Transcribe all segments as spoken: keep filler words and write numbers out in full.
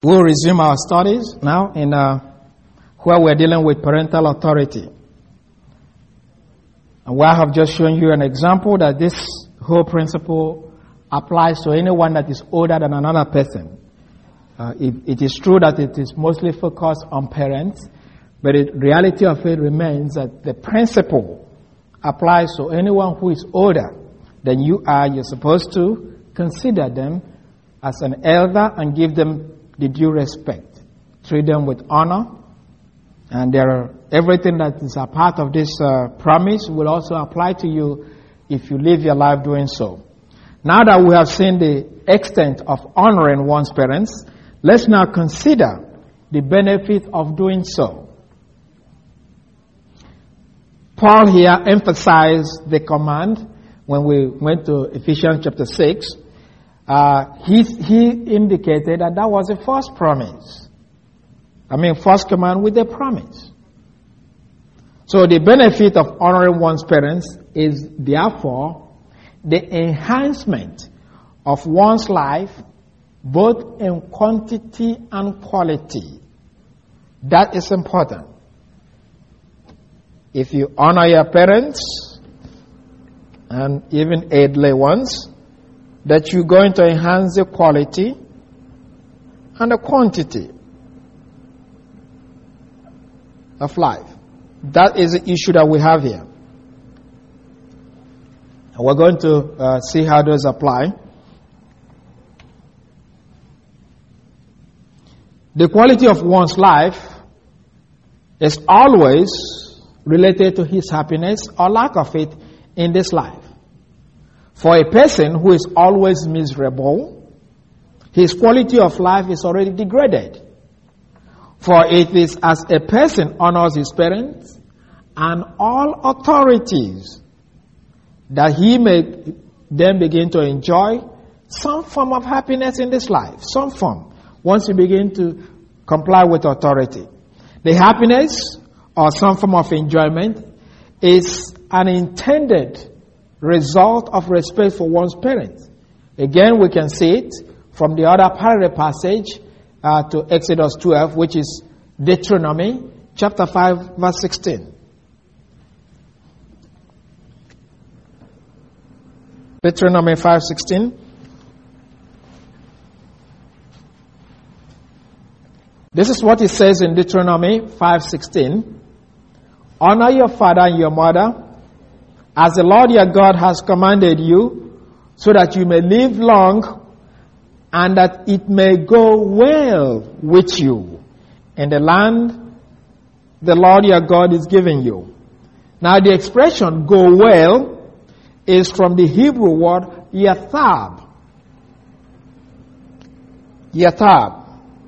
We'll resume our studies now in uh, where we're dealing with parental authority. And where I have just shown you an example that this whole principle applies to anyone that is older than another person. Uh, it, it is true that it is mostly focused on parents, but the reality of it remains that the principle applies to anyone who is older than you are. You're supposed to consider them as an elder and give them the due respect. Treat them with honor. And there are, everything that is a part of this uh, promise will also apply to you if you live your life doing so. Now that we have seen the extent of honoring one's parents, let's now consider the benefit of doing so. Paul here emphasized the command when we went to Ephesians chapter six. Uh, he, he indicated that that was the first promise. I mean, first command with a promise. So the benefit of honoring one's parents is therefore the enhancement of one's life, both in quantity and quality. That is important. If you honor your parents, and even elderly ones, that you're going to enhance the quality and the quantity of life. That is the issue that we have here. And we're going to uh, see how those apply. The quality of one's life is always related to his happiness or lack of it in this life. For a person who is always miserable, his quality of life is already degraded. For it is as a person honors his parents and all authorities that he may then begin to enjoy some form of happiness in this life, some form, once you begin to comply with authority. The happiness or some form of enjoyment is an intended result of respect for one's parents. Again, we can see it from the other part of the passage uh, to Exodus twelve, which is Deuteronomy chapter five, verse sixteen. Deuteronomy five sixteen. This is what it says in Deuteronomy five sixteen. Honor your father and your mother, as the Lord your God has commanded you, so that you may live long and that it may go well with you in the land the Lord your God is giving you. Now the expression go well is from the Hebrew word yathab. Yathab.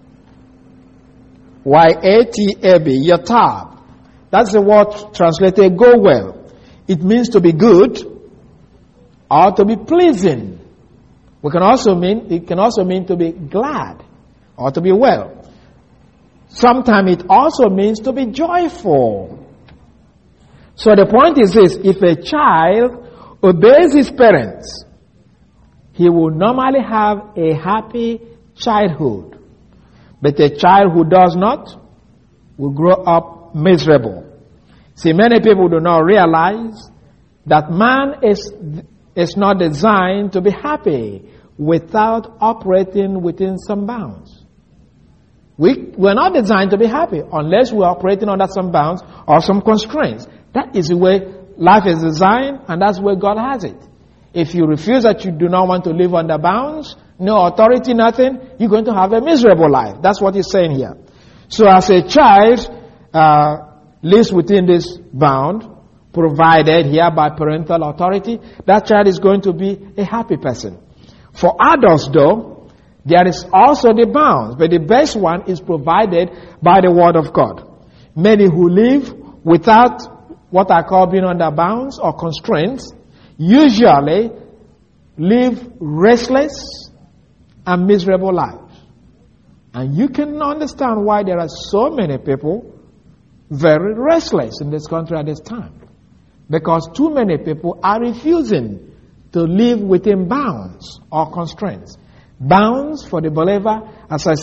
Y A T A B. Yathab. That's the word translated go well. It means to be good or to be pleasing. We can also mean, it can also mean to be glad or to be well. Sometimes it also means to be joyful. So the point is this: if a child obeys his parents, he will normally have a happy childhood. But a child who does not will grow up miserable. See, many people do not realize that man is, is not designed to be happy without operating within some bounds. We, we're not designed to be happy unless we're operating under some bounds or some constraints. That is the way life is designed, and that's where God has it. If you refuse that you do not want to live under bounds, no authority, nothing, you're going to have a miserable life. That's what he's saying here. So as a child uh, lives within this bound, provided here by parental authority, that child is going to be a happy person. For adults, though, there is also the bounds, but the best one is provided by the Word of God. Many who live without what I call being under bounds or constraints usually live restless and miserable lives. And you can understand why there are so many people very restless in this country at this time. Because too many people are refusing to live within bounds or constraints. Bounds for the believer, as I said,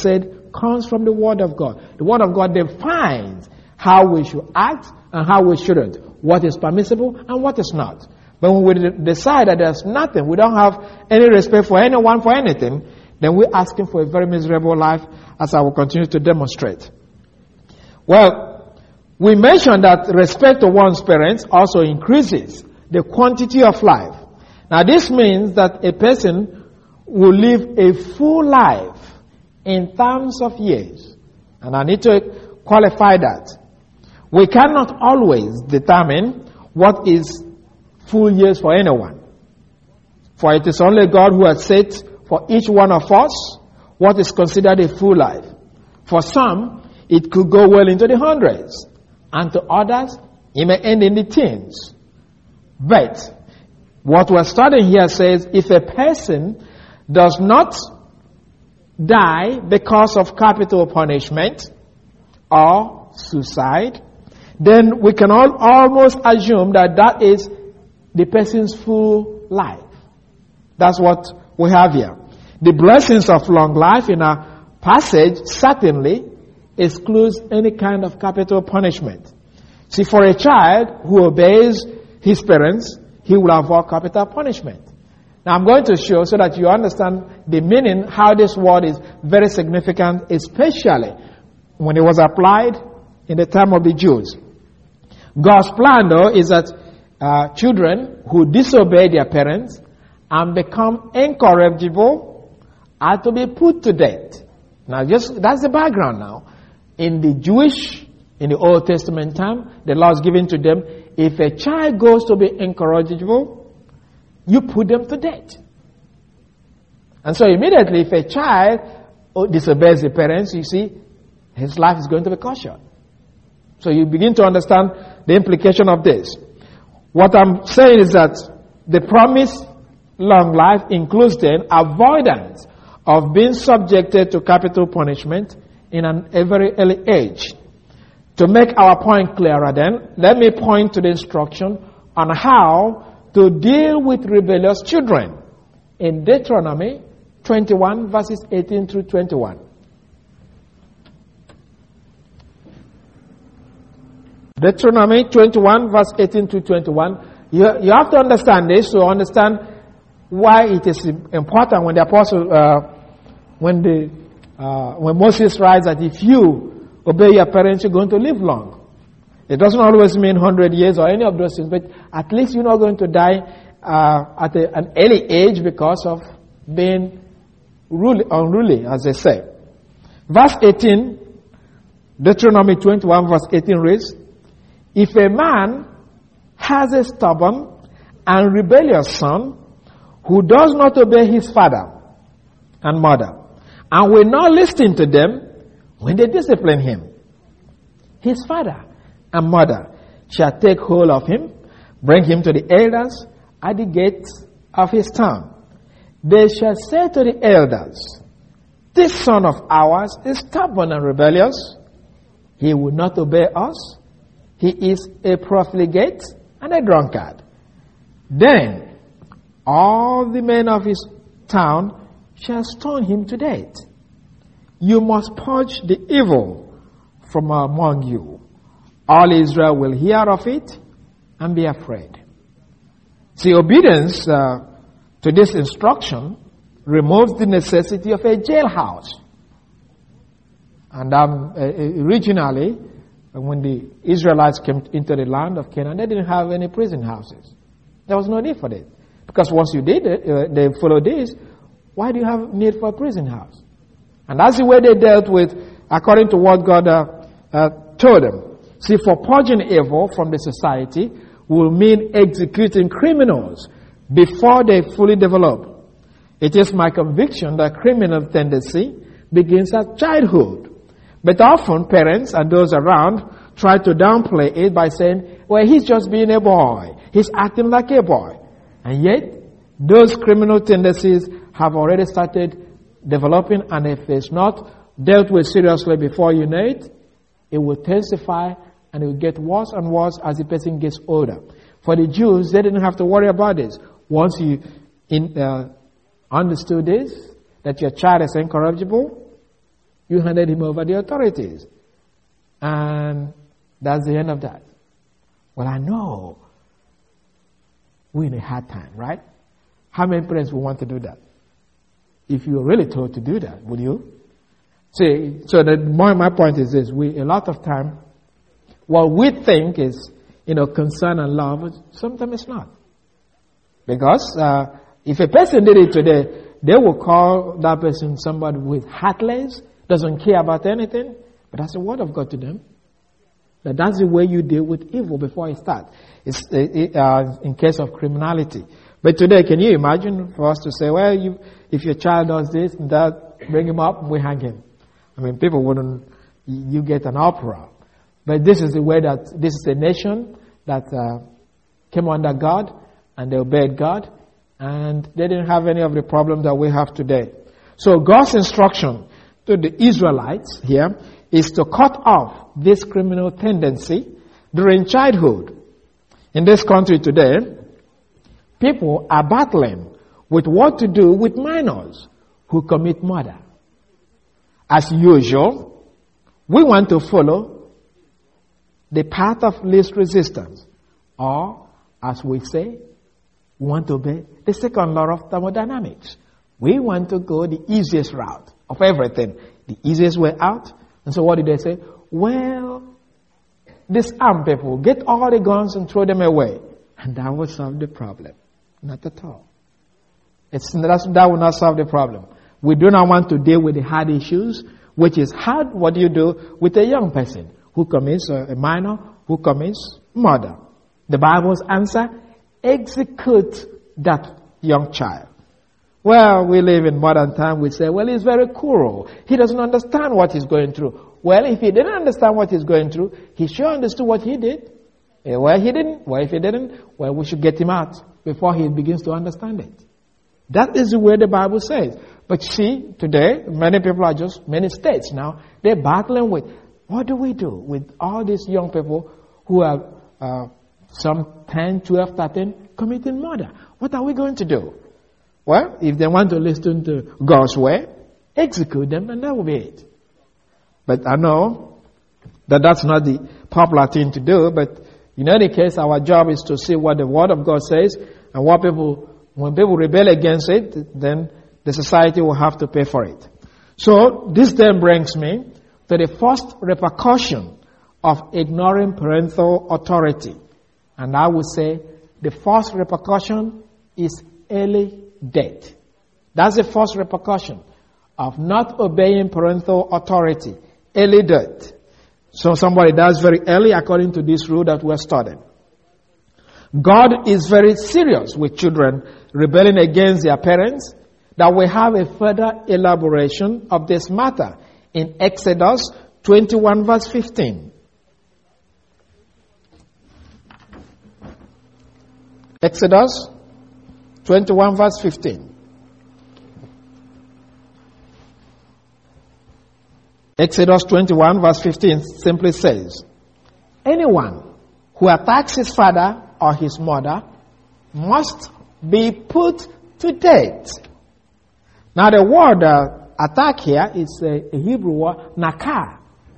comes from the Word of God. The Word of God defines how we should act and how we shouldn't, what is permissible and what is not. But when we decide that there's nothing, we don't have any respect for anyone, for anything, then we're asking for a very miserable life, as I will continue to demonstrate. Well, we mentioned that respect to one's parents also increases the quantity of life. Now this means that a person will live a full life in terms of years. And I need to qualify that. We cannot always determine what is full years for anyone. For it is only God who has set for each one of us what is considered a full life. For some, it could go well into the hundreds. And to others, it may end in the teens. But what we're studying here says if a person does not die because of capital punishment or suicide, then we can all almost assume that that is the person's full life. That's what we have here. The blessings of long life in our passage certainly excludes any kind of capital punishment. See, for a child who obeys his parents, he will avoid capital punishment. Now I'm going to show so that you understand the meaning, how this word is very significant, especially when it was applied in the time of the Jews. God's plan, though, is that uh, children who disobey their parents and become incorrigible are to be put to death. Now, just that's the background now. In the Jewish, in the Old Testament time, the law is given to them. If a child goes to be incorrigible, you put them to death. And so immediately, if a child disobeys the parents, you see, his life is going to be cut short. So you begin to understand the implication of this. What I'm saying is that the promised long life includes then avoidance of being subjected to capital punishment in an, a very early age. To make our point clearer then, let me point to the instruction on how to deal with rebellious children in Deuteronomy twenty-one verses eighteen through twenty-one. Deuteronomy twenty-one verse eighteen to twenty-one. You, you have to understand this to understand why it is important when the apostle, uh, when the, uh, when Moses writes that if you obey your parents, you're going to live long. It doesn't always mean one hundred years or any of those things, but at least you're not going to die uh, at a, an early age because of being ruly, unruly, as they say. Verse eighteen, Deuteronomy twenty-one verse eighteen reads, if a man has a stubborn and rebellious son who does not obey his father and mother and will not listen to them when they discipline him, his father and mother shall take hold of him, bring him to the elders at the gate of his town. They shall say to the elders, this son of ours is stubborn and rebellious. He will not obey us. He is a profligate and a drunkard. Then all the men of his town shall stone him to death. You must purge the evil from among you. All Israel will hear of it and be afraid. See, obedience uh, to this instruction removes the necessity of a jailhouse. And um, uh, originally, when the Israelites came into the land of Canaan, they didn't have any prison houses. There was no need for it. Because once you did it, uh, they followed this, why do you have need for a prison house? And that's the way they dealt with, according to what God uh, uh, told them. See, for purging evil from the society will mean executing criminals before they fully develop. It is my conviction that criminal tendency begins at childhood. But often parents and those around try to downplay it by saying, well, he's just being a boy. He's acting like a boy. And yet, those criminal tendencies have already started developing, and if it's not dealt with seriously before you know it, it will intensify and it will get worse and worse as the person gets older. For the Jews, they didn't have to worry about this. Once you in, uh, understood this, that your child is incorrigible, You handed him over the authorities. And that's the end of that. Well, I know we're in a hard time, right? How many parents would want to do that? If you were really told to do that, would you? See, so the, my, my point is this. We, a lot of time, what we think is, you know, concern and love, sometimes it's not. Because uh, if a person did it today, they will call that person somebody with heartless, doesn't care about anything. But that's the word of God to them. That that's the way you deal with evil before it starts. It's it, uh, in case of criminality. But today, can you imagine for us to say, well, you, if your child does this and that, bring him up and we hang him. I mean, people wouldn't, you get an uproar. But this is the way that, this is a nation that uh, came under God and they obeyed God and they didn't have any of the problems that we have today. So God's instruction to the Israelites here is to cut off this criminal tendency during childhood. In this country today, people are battling with what to do with minors who commit murder. As usual, we want to follow the path of least resistance. Or, as we say, we want to obey the second law of thermodynamics. We want to go the easiest route of everything, the easiest way out. And so what did they say? Well, disarm people, get all the guns and throw them away. And that will solve the problem. Not at all. It's, that will not solve the problem. We do not want to deal with the hard issues, which is hard. What do you do with a young person who commits, a minor who commits murder? The Bible's answer, execute that young child. Well, we live in modern time. We say, well, he's very cruel. He doesn't understand what he's going through. Well, if he didn't understand what he's going through, he sure understood what he did. Well, he didn't. Well, if he didn't, well, we should get him out before he begins to understand it. That is the way the Bible says. But see, today, many people are just, many states now, they're battling with, what do we do with all these young people who are uh, some ten, twelve, thirteen committing murder? What are we going to do? Well, if they want to listen to God's way, execute them and that will be it. But I know that that's not the popular thing to do, but in any case, our job is to see what the Word of God says and what people, when people rebel against it, then the society will have to pay for it. So this then brings me to the first repercussion of ignoring parental authority. And I would say the first repercussion is early death. That's the first repercussion of not obeying parental authority. Early death. So somebody dies very early according to this rule that we're studying. God is very serious with children rebelling against their parents. That we have a further elaboration of this matter in Exodus twenty-one verse fifteen. Exodus twenty-one verse fifteen. Exodus twenty-one verse fifteen simply says, anyone who attacks his father or his mother must be put to death. Now the word uh, attack here is a, a Hebrew word, nakah.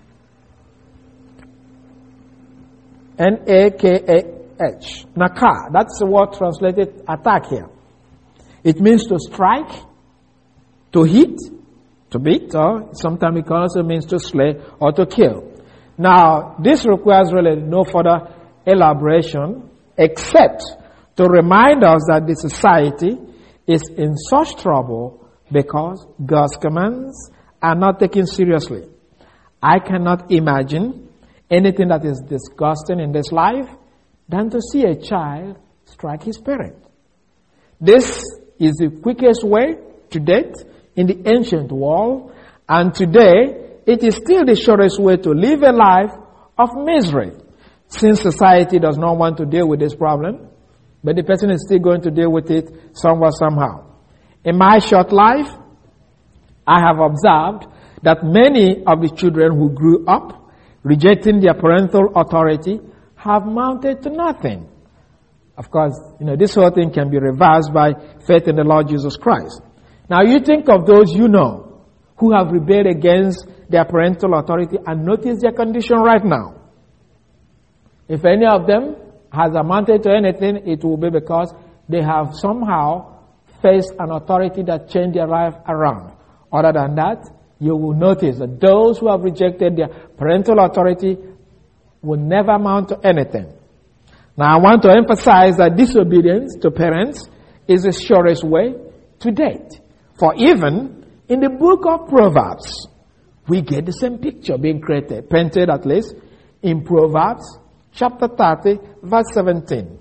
N A K A H. Nakah. That's the word translated attack here. It means to strike, to hit, to beat, or sometimes it also means to slay or to kill. Now, this requires really no further elaboration except to remind us that the society is in such trouble because God's commands are not taken seriously. I cannot imagine anything that is disgusting in this life than to see a child strike his parent. This is the quickest way to death in the ancient world, and today it is still the shortest way to live a life of misery. Since society does not want to deal with this problem, but the person is still going to deal with it somewhere, somehow. In my short life, I have observed that many of the children who grew up rejecting their parental authority have mounted to nothing. Of course, you know, this whole thing can be reversed by faith in the Lord Jesus Christ. Now you think of those you know who who have rebelled against their parental authority, and notice their condition right now. If any of them has amounted to anything, it will be because they have somehow faced an authority that changed their life around. Other than that, you will notice that those who have rejected their parental authority will never amount to anything. Now, I want to emphasize that disobedience to parents is the surest way to date. For even in the book of Proverbs, we get the same picture being created, painted at least, in Proverbs chapter thirty, verse seventeen.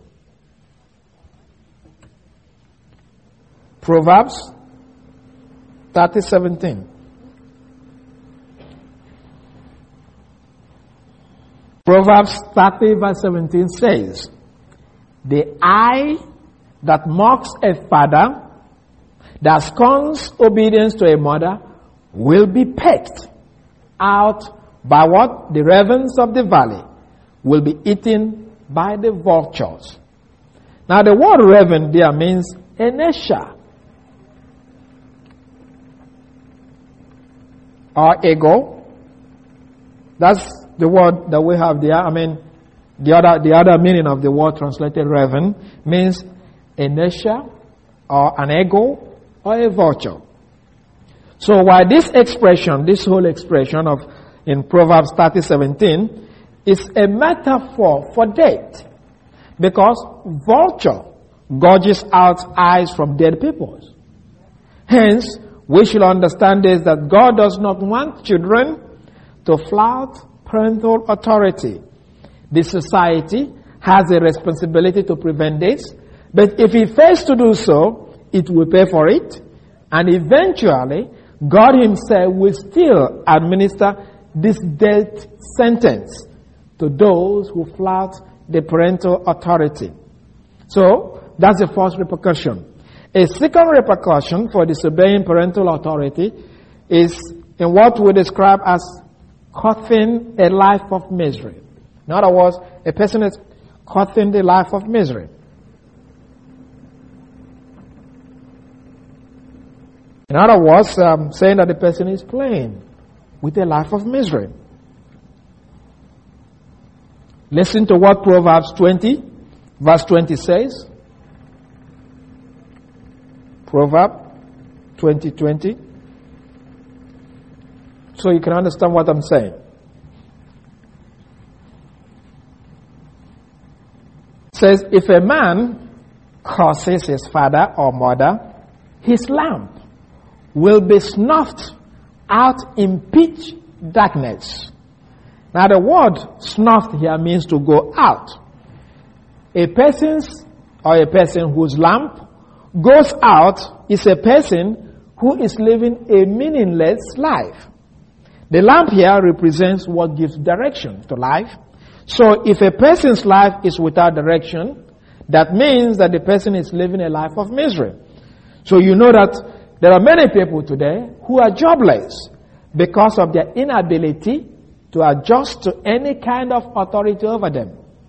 Proverbs thirty, seventeen. Proverbs thirty, verse seventeen says, "The eye that mocks a father, that scorns obedience to a mother, will be pecked out by what? The ravens of the valley, will be eaten by the vultures." Now the word raven there means inertia or ego. That's the word that we have there. I mean, the other the other meaning of the word translated raven means inertia or an ego or a vulture. So while this expression, this whole expression of in Proverbs thirty, seventeen is a metaphor for death, because vulture gorges out eyes from dead people. Hence, we should understand this, that God does not want children to flout parental authority. The society has a responsibility to prevent this, but if it fails to do so, it will pay for it, and eventually God himself will still administer this death sentence to those who flout the parental authority. So, that's the first repercussion. A second repercussion for disobeying parental authority is in what we describe as courting a life of misery. In other words, a person is courting the life of misery. In other words, um, saying that the person is playing with a life of misery. Listen to what Proverbs twenty, verse twenty says. Proverbs twenty, twenty. So you can understand what I'm saying. It says, "If a man curses his father or mother, his lamp will be snuffed out in pitch darkness." Now the word snuffed here means to go out. A person's or a person whose lamp goes out is a person who is living a meaningless life. The lamp here represents what gives direction to life. So if a person's life is without direction, that means that the person is living a life of misery. So you know that there are many people today who are jobless because of their inability to adjust to any kind of authority over them.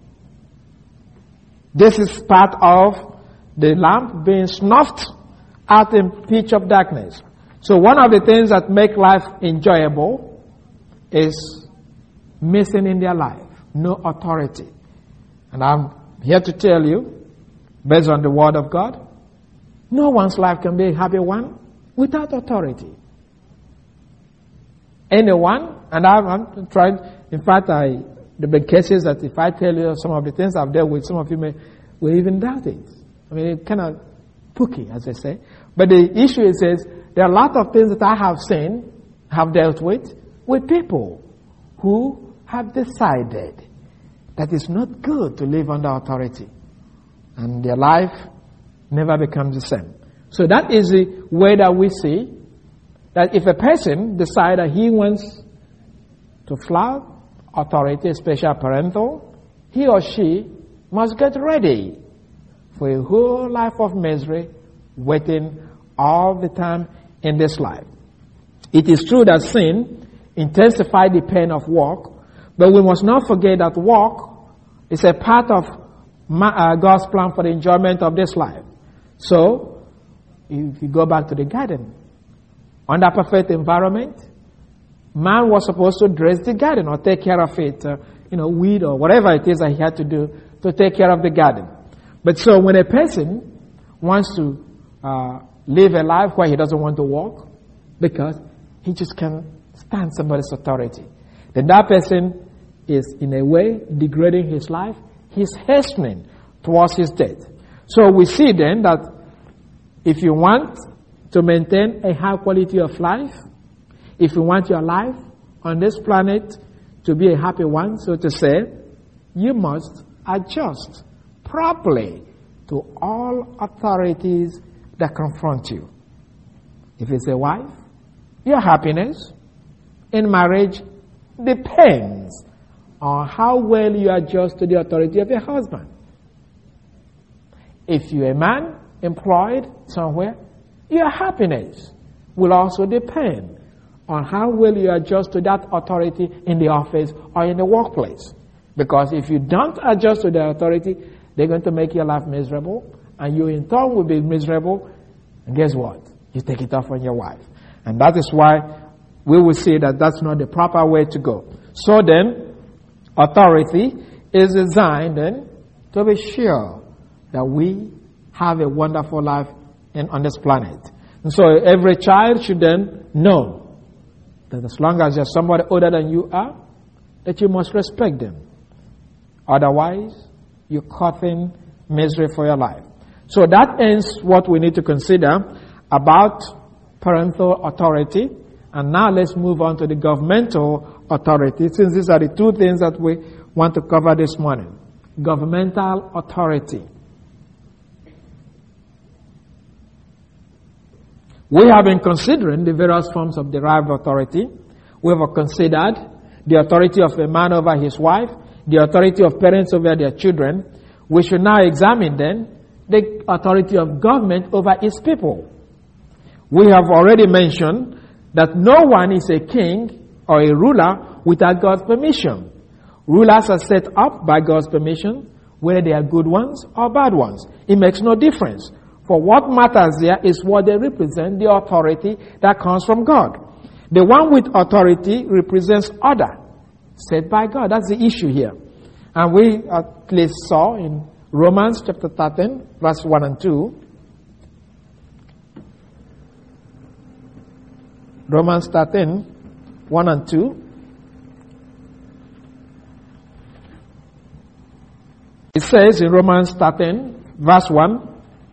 This is part of the lamp being snuffed out in pitch of darkness. So one of the things that make life enjoyable is missing in their life, no authority. And I'm here to tell you, based on the word of God, no one's life can be a happy one without authority. Anyone, and I've, I'm trying, in fact, I, there have been cases that if I tell you some of the things I've dealt with, some of you may will even doubt it. I mean, it's kind of pooky, as they say. But the issue is, is there are a lot of things that I have seen, have dealt with, with people who have decided that it's not good to live under authority. And their life never becomes the same. So that is the way that we see that if a person decides that he wants to flout authority, especially parental, he or she must get ready for a whole life of misery waiting all the time in this life. It is true that sin intensifies the pain of work, but we must not forget that work is a part of uh, God's plan for the enjoyment of this life. So, if you go back to the garden, Under perfect environment, man was supposed to dress the garden or take care of it, uh, you know, weed or whatever it is that he had to do to take care of the garden. But so when a person wants to uh, live a life where he doesn't want to walk because he just can't stand somebody's authority, then that person is in a way degrading his life. He's hastening towards his death. So we see then that if you want to maintain a high quality of life, if you want your life on this planet to be a happy one, so to say, you must adjust properly to all authorities that confront you. If it's a wife, your happiness in marriage depends on how well you adjust to the authority of your husband. If you're a man employed somewhere, your happiness will also depend on how well you adjust to that authority in the office or in the workplace. Because if you don't adjust to the authority, they're going to make your life miserable, and you in turn will be miserable, and guess what? You take it off on your wife. And that is why we will say that that's not the proper way to go. So then, authority is designed then to be sure that we have a wonderful life in, on this planet. And so every child should then know that as long as there's somebody older than you are, that you must respect them. Otherwise, you're causing misery for your life. So that ends what we need to consider about parental authority. And now let's move on to the governmental authority, since these are the two things that we want to cover this morning. Governmental authority. We have been considering the various forms of derived authority. We have considered the authority of a man over his wife, the authority of parents over their children. We should now examine then the authority of government over its people. We have already mentioned that no one is a king or a ruler without God's permission. Rulers are set up by God's permission, whether they are good ones or bad ones. It makes no difference. For what matters there is what they represent, the authority that comes from God. The one with authority represents order set by God. That's the issue here. And we at least saw in Romans chapter thirteen, verse one and two. Romans thirteen, one and two. It says in Romans thirteen, verse one,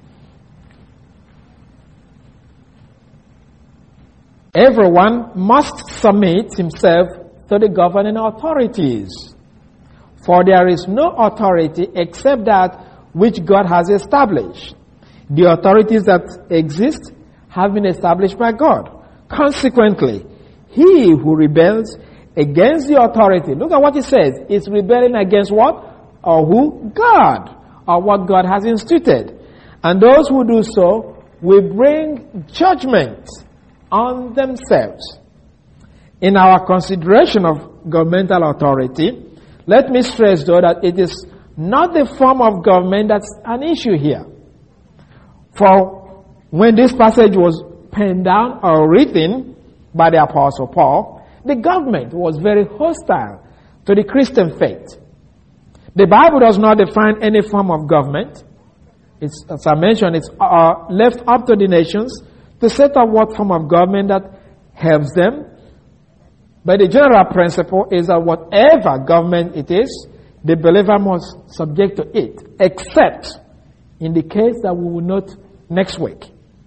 everyone must submit himself to the governing authorities, for there is no authority except that which God has established. The authorities that exist have been established by God. Consequently, he who rebels against the authority, look at what he says, is rebelling against what? Or who? God, or what God has instituted. And those who do so will bring judgment on themselves. In our consideration of governmental authority, let me stress though that it is not the form of government that's an issue here. For when this passage was penned down or written by the Apostle Paul, the government was very hostile to the Christian faith. The Bible does not define any form of government. It's, as I mentioned, it's uh, left up to the nations to set up what form of government that helps them. But the general principle is that whatever government it is, the believer must subject to it, except in the case that we will note next week.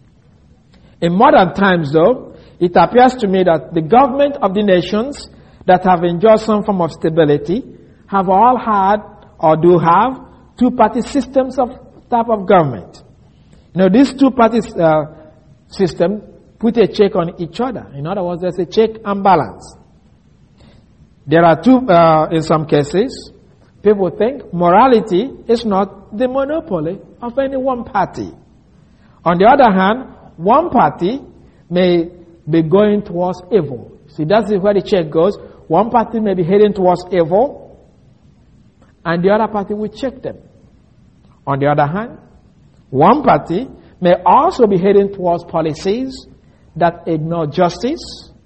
In modern times, though, it appears to me that the government of the nations that have enjoyed some form of stability have all had or do have two-party systems of type of government. You know, these two-party uh, system put a check on each other. In other words, there's a check and balance. There are two, uh, in some cases, people think morality is not the monopoly of any one party. On the other hand, one party may be going towards evil. See, that's where the check goes. One party may be heading towards evil, and the other party will check them. On the other hand, one party may also be heading towards policies that ignore justice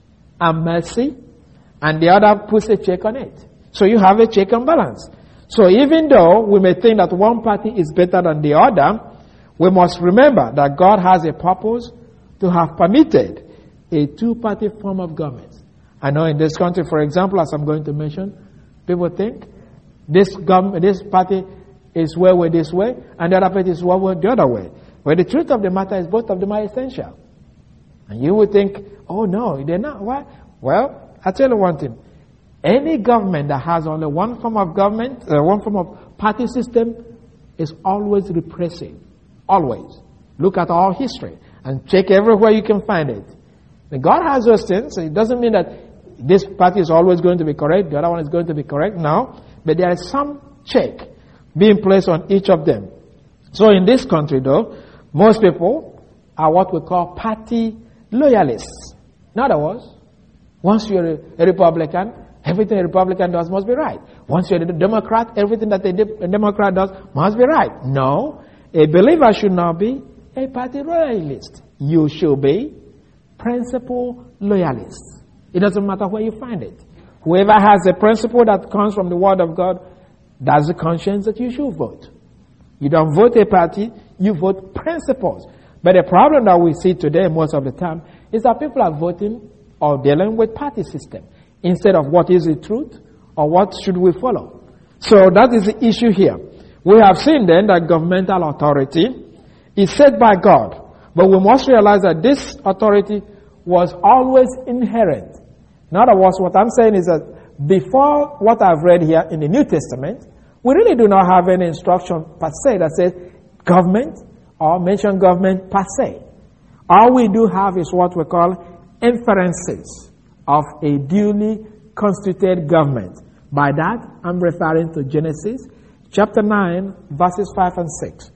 and mercy, and the other puts a check on it. So you have a check and balance. So even though we may think that one party is better than the other, we must remember that God has a purpose to have permitted a two-party form of government. I know in this country, for example, as I'm going to mention, people think this government, this party is well way this way, and the other party is well way the other way. But the truth of the matter is both of them are essential. And you would think, oh no, they're not. Why? Well, I'll tell you one thing. Any government that has only one form of government, uh, one form of party system, is always repressive. Always. Look at all history and check everywhere you can find it. And God has those things. It doesn't mean that this party is always going to be correct, the other one is going to be correct. No. But there is some check being placed on each of them. So in this country, though, most people are what we call party loyalists. In other words, once you're a, a Republican, everything a Republican does must be right. Once you're a Democrat, everything that a, de- a Democrat does must be right. No, a believer should not be a party loyalist. You should be principle loyalist. It doesn't matter where you find it. Whoever has a principle that comes from the Word of God, that's the conscience that you should vote. You don't vote a party, you vote principles. But the problem that we see today most of the time is that people are voting or dealing with party system instead of what is the truth or what should we follow. So that is the issue here. We have seen then that governmental authority is set by God. But we must realize that this authority was always inherent. In other words, what I'm saying is that before what I've read here in the New Testament, we really do not have any instruction per se that says government or mention government per se. All we do have is what we call inferences of a duly constituted government. By that, I'm referring to Genesis chapter nine, verses five and six.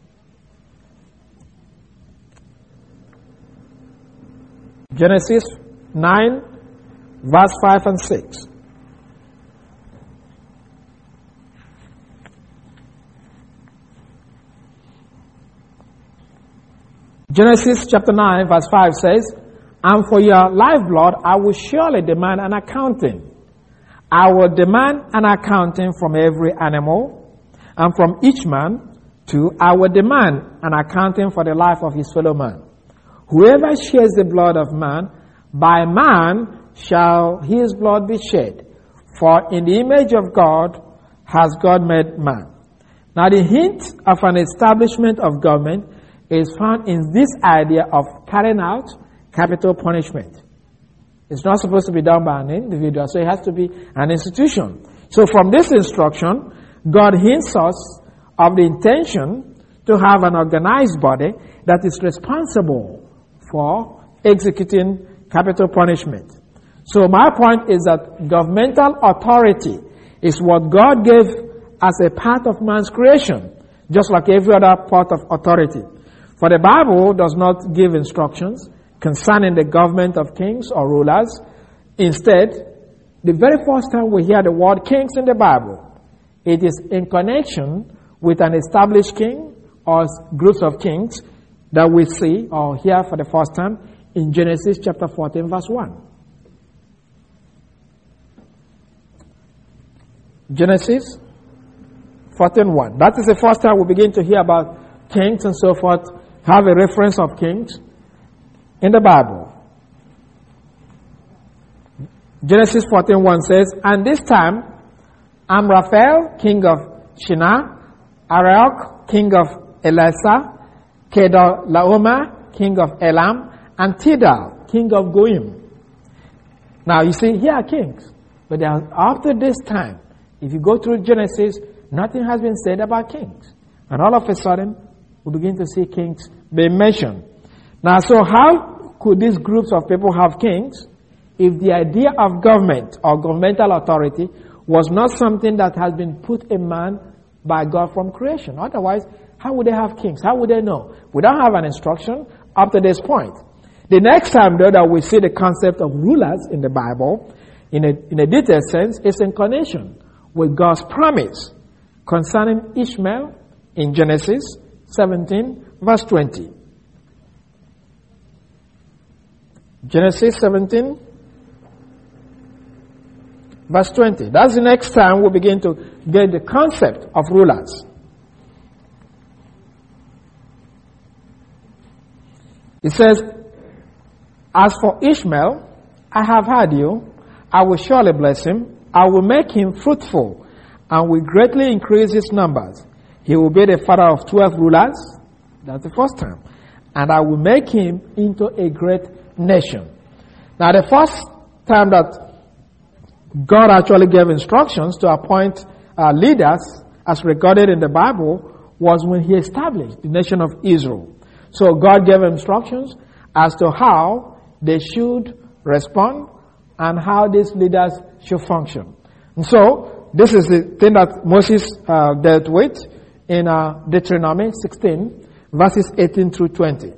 Genesis nine, verse five and six. Genesis chapter nine, verse five says, "And for your lifeblood I will surely demand an accounting. I will demand an accounting from every animal, and from each man, too, I will demand an accounting for the life of his fellow man. Whoever sheds the blood of man, by man shall his blood be shed. For in the image of God has God made man." Now the hint of an establishment of government is found in this idea of carrying out capital punishment. It's not supposed to be done by an individual, so it has to be an institution. So from this instruction, God hints us of the intention to have an organized body that is responsible for executing capital punishment. So my point is that governmental authority is what God gave as a part of man's creation, just like every other part of authority. For the Bible does not give instructions concerning the government of kings or rulers. Instead, the very first time we hear the word kings in the Bible, it is in connection with an established king or groups of kings that we see or hear for the first time in Genesis chapter fourteen, verse one. Genesis fourteen, one. That is the first time we begin to hear about kings and so forth, have a reference of kings in the Bible. Genesis fourteen, one says, "And this time Amraphel, king of Shinar, Arioch, king of Elasah, Kedorlaomer, king of Elam, and Tidal, king of Goim." Now you see, here are kings. But they are, after this time, if you go through Genesis, nothing has been said about kings. And all of a sudden, we begin to see kings being mentioned. Now, so how could these groups of people have kings if the idea of government or governmental authority was not something that has been put in man by God from creation? Otherwise, how would they have kings? How would they know? We don't have an instruction up to this point. The next time, though, that we see the concept of rulers in the Bible, in a, in a detailed sense, is in connection with God's promise concerning Ishmael in Genesis seventeen, verse twenty. Genesis seventeen, verse twenty. That's the next time we begin to get the concept of rulers. It says, as for Ishmael, I have heard you. I will surely bless him. I will make him fruitful and will greatly increase his numbers. He will be the father of twelve rulers. That's the first time. And I will make him into a great nation. Now, the first time that God actually gave instructions to appoint uh, leaders, as recorded in the Bible, was when he established the nation of Israel. So God gave instructions as to how they should respond and how these leaders should function. And so, this is the thing that Moses uh, dealt with in uh, Deuteronomy sixteen, verses eighteen through twenty.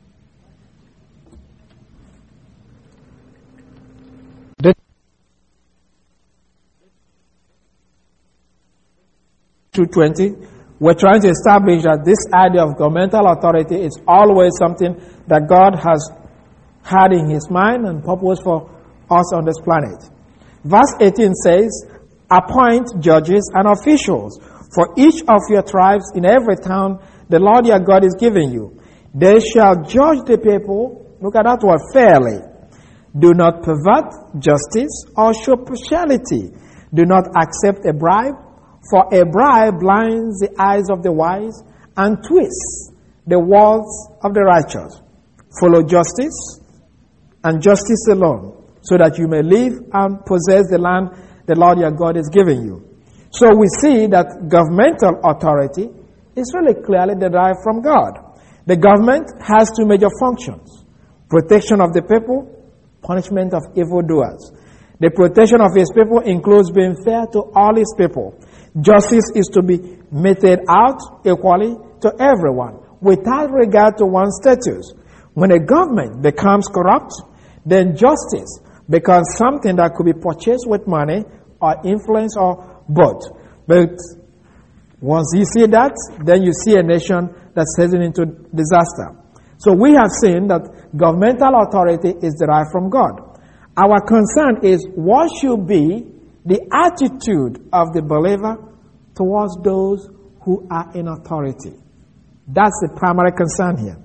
Through twenty, we're trying to establish that this idea of governmental authority is always something that God has had in his mind and purpose for us on this planet. Verse eighteen says, appoint judges and officials for each of your tribes in every town the Lord your God is giving you. They shall judge the people, look at that word, fairly. Do not pervert justice or show partiality. Do not accept a bribe, for a bribe blinds the eyes of the wise and twists the words of the righteous. Follow justice and justice alone, so that you may live and possess the land the Lord your God is giving you. So we see that governmental authority is really clearly derived from God. The government has two major functions: protection of the people, punishment of evildoers. The protection of his people includes being fair to all his people. Justice is to be meted out equally to everyone, without regard to one's status. When a government becomes corrupt, then justice becomes something that could be purchased with money or influence or both. But once you see that, then you see a nation that's heading into disaster. So we have seen that governmental authority is derived from God. Our concern is what should be the attitude of the believer towards those who are in authority. That's the primary concern here.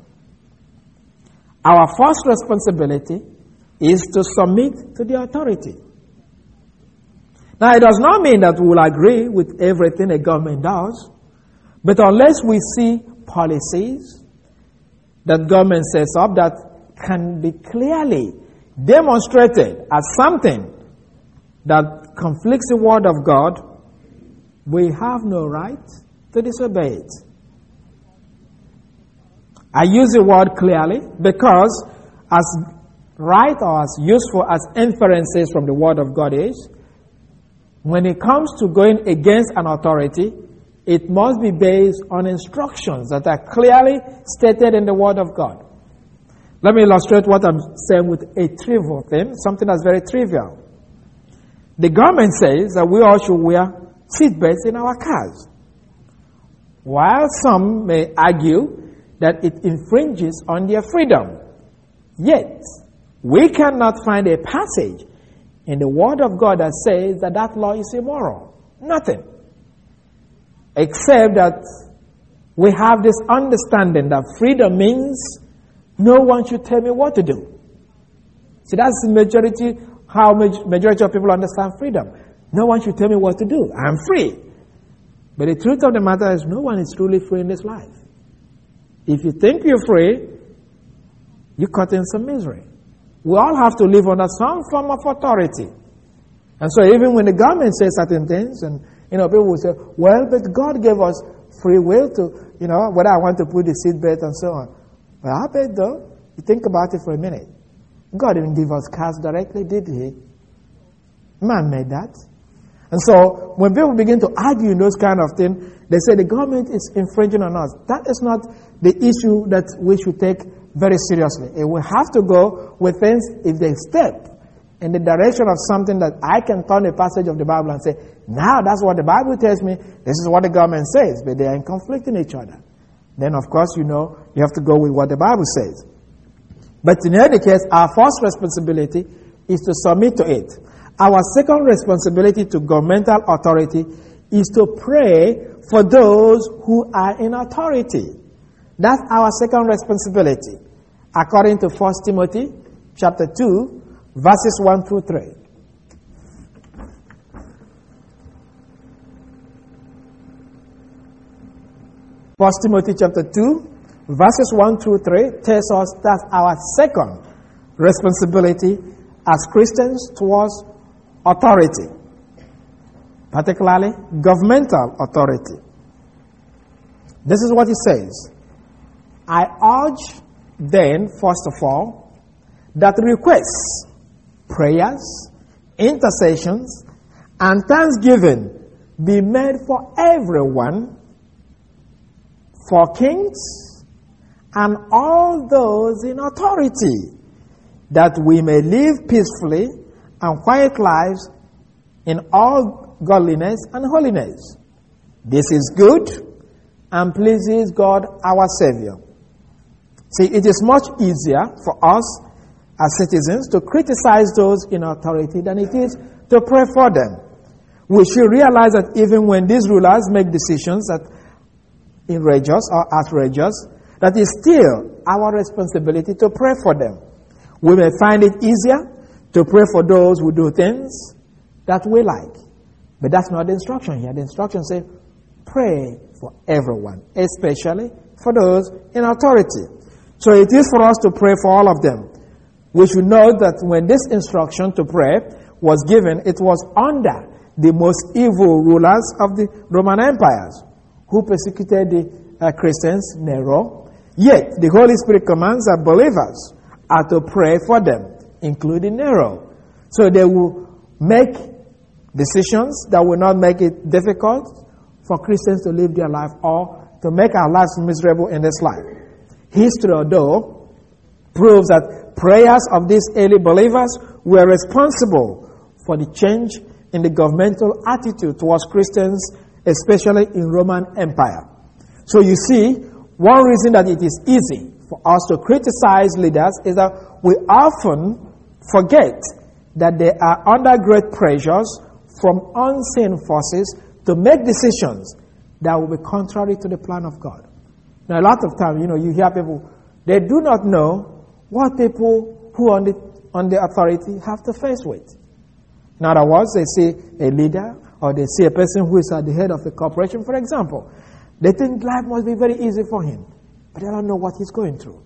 Our first responsibility is to submit to the authority. Now, it does not mean that we will agree with everything a government does, but unless we see policies that government sets up that can be clearly demonstrated as something that conflicts the word of God, we have no right to disobey it. I use the word clearly because as right or as useful as inferences from the word of God is, when it comes to going against an authority, it must be based on instructions that are clearly stated in the word of God. Let me illustrate what I'm saying with a trivial thing, something that's very trivial. The government says that we all should wear seatbelts in our cars. While some may argue that it infringes on their freedom, yet we cannot find a passage in the Word of God that says that that law is immoral. Nothing. Except that we have this understanding that freedom means no one should tell me what to do. See, that's the majority, how majority of people understand freedom. No one should tell me what to do. I'm free. But the truth of the matter is no one is truly free in this life. If you think you're free, you're caught in some misery. We all have to live under some form of authority. And so even when the government says certain things, and you know, people will say, well, but God gave us free will to, you know, whether I want to put the seatbelt and so on. Well, I bet though, you think about it for a minute. God didn't give us cars directly, did he? Man made that. And so when people begin to argue those kind of things, they say the government is infringing on us. That is not the issue that we should take very seriously. It will have to go with things if they step in the direction of something that I can turn a passage of the Bible and say, now that's what the Bible tells me, this is what the government says, but they are in conflict in each other. Then of course, you know, you have to go with what the Bible says. But in any case, our first responsibility is to submit to it. Our second responsibility to governmental authority is to pray for those who are in authority. That's our second responsibility, according to First Timothy chapter two, verses one through three. First Timothy chapter two, verses one through three tells us that's our second responsibility as Christians towards authority, particularly governmental authority. This is what it says. I urge then, first of all, that requests, prayers, intercessions, and thanksgiving be made for everyone, for kings, and all those in authority, that we may live peacefully and quiet lives in all godliness and holiness. This is good and pleases God our Savior. See, it is much easier for us as citizens to criticize those in authority than it is to pray for them. We should realize that even when these rulers make decisions that outrageous or outrageous, that is still our responsibility to pray for them. We may find it easier to pray for those who do things that we like. But that's not the instruction here. The instruction says, pray for everyone, especially for those in authority. So it is for us to pray for all of them. We should know that when this instruction to pray was given, it was under the most evil rulers of the Roman empires who persecuted the uh, Christians, Nero. Yet the Holy Spirit commands that believers are to pray for them, including Nero. So they will make decisions that will not make it difficult for Christians to live their life or to make our lives miserable in this life. History, though, proves that prayers of these early believers were responsible for the change in the governmental attitude towards Christians, especially in Roman Empire. So you see, one reason that it is easy for us to criticize leaders is that we often forget that they are under great pressures from unseen forces to make decisions that will be contrary to the plan of God. Now, a lot of times, you know, you hear people, they do not know what people who on the, on the authority have to face with. In other words, they see a leader or they see a person who is at the head of a corporation, for example. They think life must be very easy for him, but they don't know what he's going through.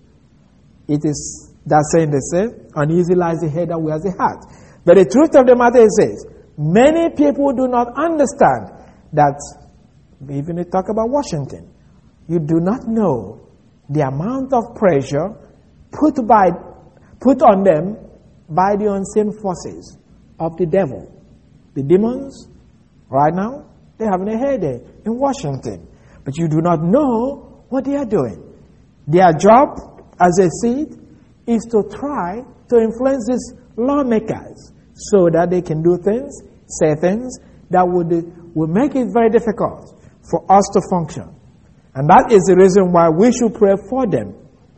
It is that saying they say, uneasy lies the head that wears the heart. But the truth of the matter is this, many people do not understand that, even they talk about Washington, you do not know the amount of pressure put by, put on them by the unseen forces of the devil. The demons, right now, they're having a headache in Washington. But you do not know what they are doing. Their job, as they see it, is to try to influence these lawmakers so that they can do things, say things that would, would make it very difficult for us to function. And that is the reason why we should pray for them.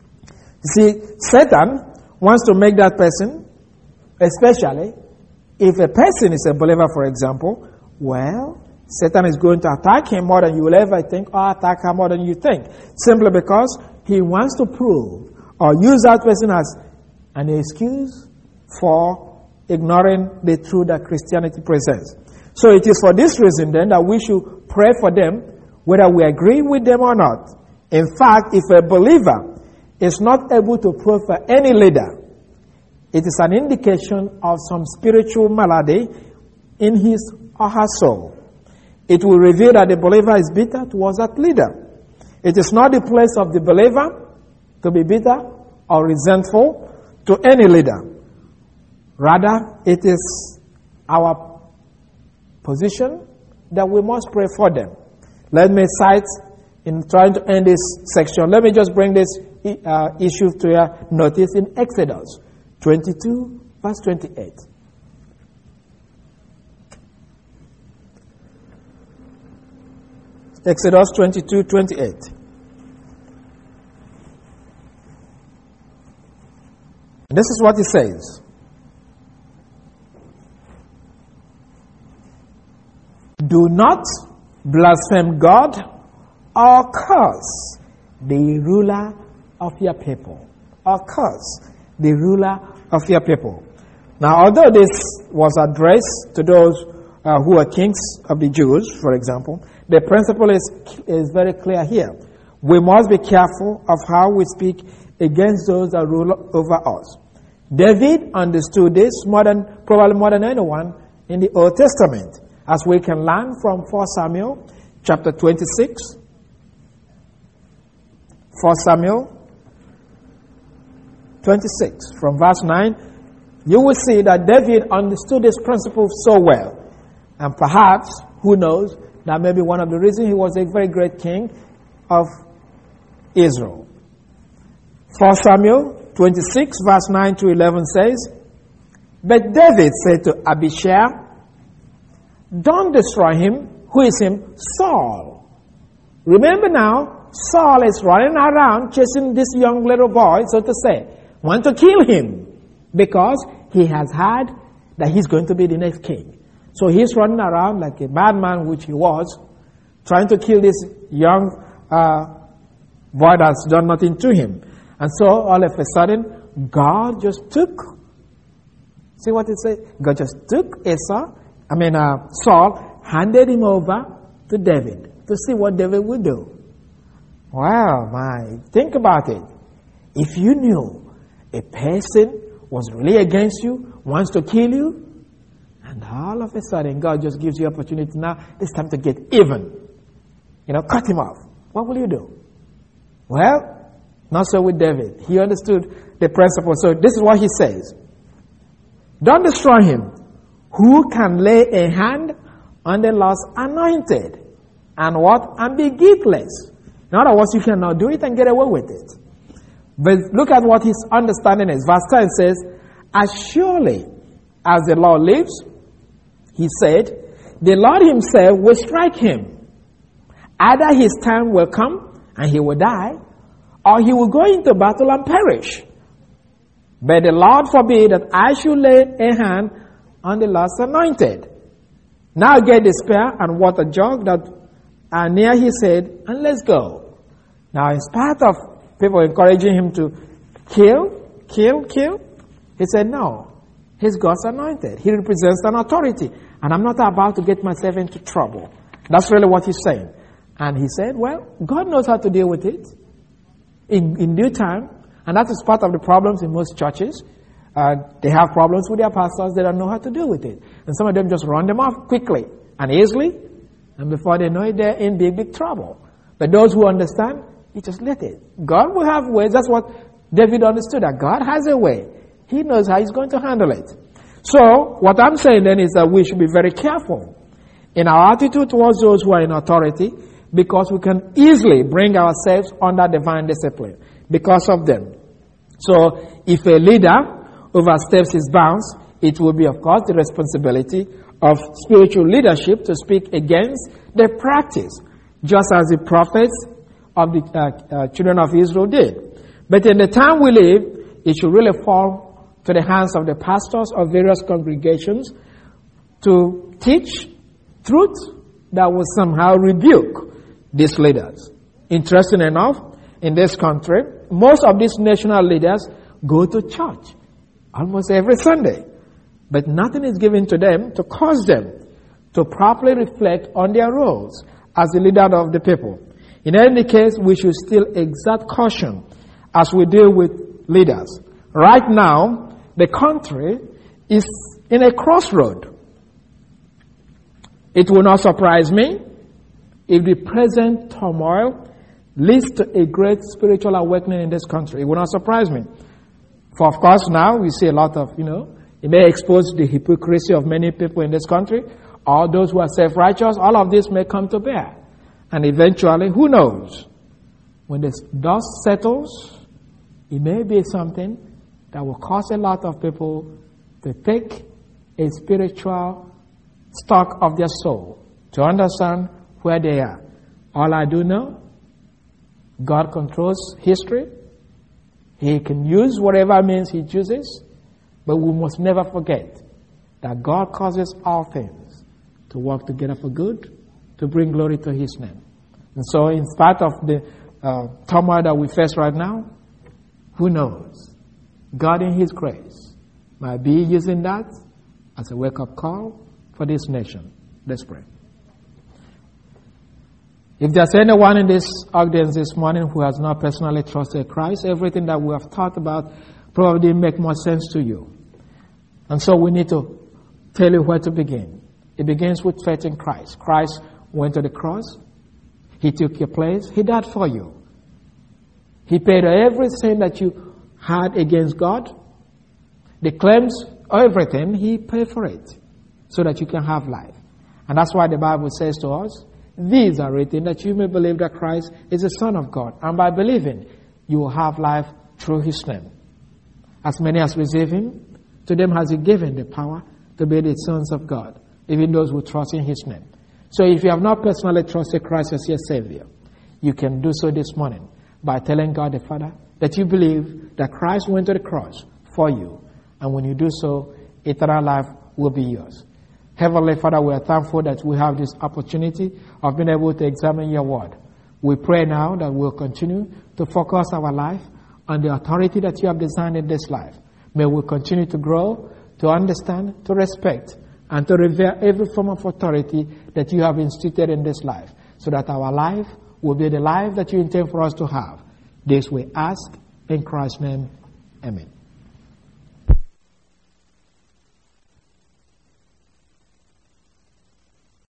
You see, Satan wants to make that person, especially if a person is a believer, for example, well, Satan is going to attack him more than you will ever think, or attack her more than you think, simply because he wants to prove or use that person as an excuse for ignoring the truth that Christianity presents. So it is for this reason then that we should pray for them, whether we agree with them or not. In fact, if a believer is not able to pray for any leader, it is an indication of some spiritual malady in his or her soul. It will reveal that the believer is bitter towards that leader. It is not the place of the believer to be bitter or resentful to any leader. Rather, it is our position that we must pray for them. Let me cite, in trying to end this section, let me just bring this uh, issue to your notice in Exodus twenty-two, verse twenty-eight. Exodus twenty-two, twenty-eight. This is what he says. Do not blaspheme God or curse the ruler of your people. Or curse the ruler of your people. Now, although this was addressed to those uh, who are kings of the Jews, for example, the principle is, is very clear here. We must be careful of how we speak against those that rule over us. David understood this more than, probably more than anyone in the Old Testament, as we can learn from First Samuel chapter twenty-six. First Samuel twenty-six, from verse nine, you will see that David understood this principle so well. And perhaps, who knows, that may be one of the reasons he was a very great king of Israel. First Samuel twenty-six, verse nine to eleven says, But David said to Abishai, Don't destroy him. Who is him? Saul. Remember now, Saul is running around chasing this young little boy, so to say, want to kill him because he has heard that he's going to be the next king. So he's running around like a madman, which he was, trying to kill this young uh, boy that's done nothing to him. And so all of a sudden, God just took, see what it says? God just took Asa, I mean uh, Saul, handed him over to David to see what David would do. Wow, my, think about it. If you knew a person was really against you, wants to kill you, and all of a sudden God just gives you opportunity now, it's time to get even. You know, cut him off. What will you do? Well, not so with David. He understood the principle. So this is what he says. Don't destroy him. Who can lay a hand on the Lord's anointed? And what? And be guiltless. In other words, you cannot do it and get away with it. But look at what his understanding is. Verse ten says, As surely as the Lord lives, he said, the Lord himself will strike him. Either his time will come and he will die, or he will go into battle and perish. But the Lord forbid that I should lay a hand on the Lord's anointed. Now get the spear and water jug that are near his head, and let's go. Now, in spite of people encouraging him to kill, kill, kill, he said, no, he's God's anointed. He represents an authority, and I'm not about to get myself into trouble. That's really what he's saying. And he said, well, God knows how to deal with it in, in due time, and that is part of the problems in most churches. Uh, they have problems with their pastors. They don't know how to deal with it. And some of them just run them off quickly and easily, and before they know it, they're in big, big trouble. But those who understand, you just let it. God will have ways. That's what David understood, that God has a way. He knows how he's going to handle it. So, what I'm saying then is that we should be very careful in our attitude towards those who are in authority, because we can easily bring ourselves under divine discipline because of them. So, if a leader oversteps his bounds, it will be, of course, the responsibility of spiritual leadership to speak against the practice, just as the prophets of the uh, uh, children of Israel did. But in the time we live, it should really fall to the hands of the pastors of various congregations to teach truth that will somehow rebuke these leaders. Interesting enough, in this country, most of these national leaders go to church almost every Sunday. But nothing is given to them to cause them to properly reflect on their roles as the leader of the people. In any case, we should still exert caution as we deal with leaders. Right now, the country is in a crossroad. It will not surprise me if the present turmoil leads to a great spiritual awakening in this country. It will not surprise me. For of course now we see a lot of, you know, it may expose the hypocrisy of many people in this country, or those who are self-righteous. All of this may come to bear. And eventually, who knows? When the dust settles, it may be something that will cause a lot of people to take a spiritual stock of their soul, to understand where they are. All I do know, God controls history. He can use whatever means he chooses, but we must never forget that God causes all things to work together for good, to bring glory to his name. And so in spite of the uh, turmoil that we face right now, who knows? God in his grace might be using that as a wake-up call for this nation. Let's pray. If there's anyone in this audience this morning who has not personally trusted Christ, everything that we have talked about probably didn't make more sense to you. And so we need to tell you where to begin. It begins with faith in Christ. Christ went to the cross. He took your place. He died for you. He paid everything that you had against God. The claims, everything, he paid for it so that you can have life. And that's why the Bible says to us, these are written that you may believe that Christ is the Son of God. And by believing, you will have life through his name. As many as receive him, to them has he given the power to be the sons of God, even those who trust in his name. So if you have not personally trusted Christ as your Savior, you can do so this morning by telling God the Father that you believe that Christ went to the cross for you. And when you do so, eternal life will be yours. Heavenly Father, we are thankful that we have this opportunity of being able to examine your word. We pray now that we'll continue to focus our life on the authority that you have designed in this life. May we continue to grow, to understand, to respect, and to revere every form of authority that you have instituted in this life, so that our life will be the life that you intend for us to have. This we ask in Christ's name. Amen.